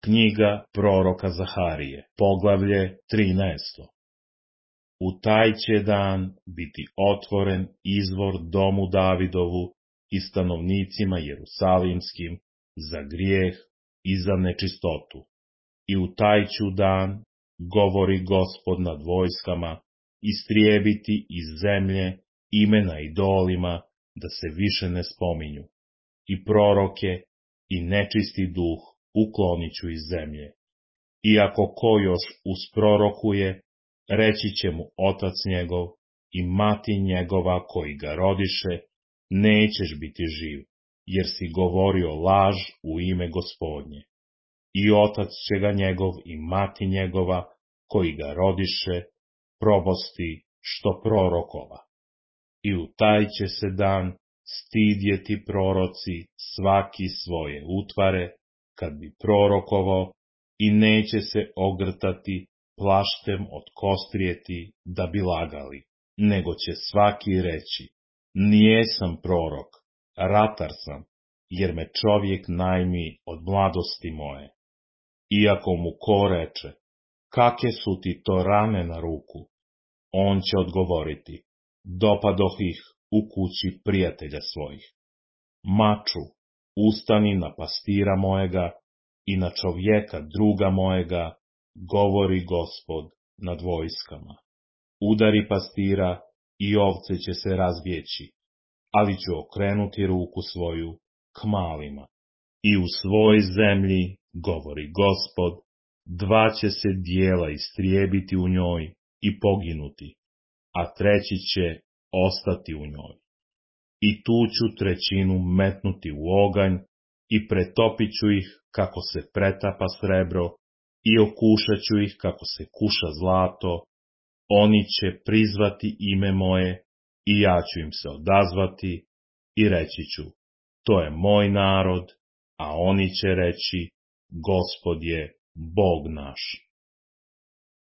Knjiga proroka Zaharije, poglavlje 13. U taj će dan biti otvoren izvor domu Davidovu i stanovnicima Jerusalimskim za grijeh i za nečistotu. I u taj ću dan, govori Gospod nad vojskama, istrijebiti iz zemlje imena idolima da se više ne spominju, i proroke i nečisti duh uklonit ću iz zemlje. Iako ko još usprorokuje, reći će mu otac njegov i mati njegova koji ga rodiše, nećeš biti živ, jer si govorio laž u ime Gospodnje. I otac će ga njegov i mati njegova koji ga rodiše, probosti što prorokova. I u taj će se dan stidjeti proroci svaki svoje utvare, kad bi prorokovao, i neće se ogrtati plaštem od kostrijeti da bi lagali, nego će svaki reći, nijesam prorok, ratar sam, jer me čovjek najmi od mladosti moje. Iako mu ko reče, kakve su ti to rane na ruku, on će odgovoriti, dopadoh ih u kući prijatelja svojih. Maču, ustani na pastira mojega i na čovjeka druga mojega, govori Gospod nad vojskama. Udari pastira i ovce će se razbjeći, ali ću okrenuti ruku svoju k malima. I u svoj zemlji, govori Gospod, dva će se dijela istrijebiti u njoj i poginuti, a treći će ostati u njoj. I tu ću trećinu metnuti u oganj i pretopit ću ih kako se pretapa srebro i okušat ću ih kako se kuša zlato. Oni će prizvati ime moje i ja ću im se odazvati i reći ću, to je moj narod, a oni će reći, Gospod je Bog naš.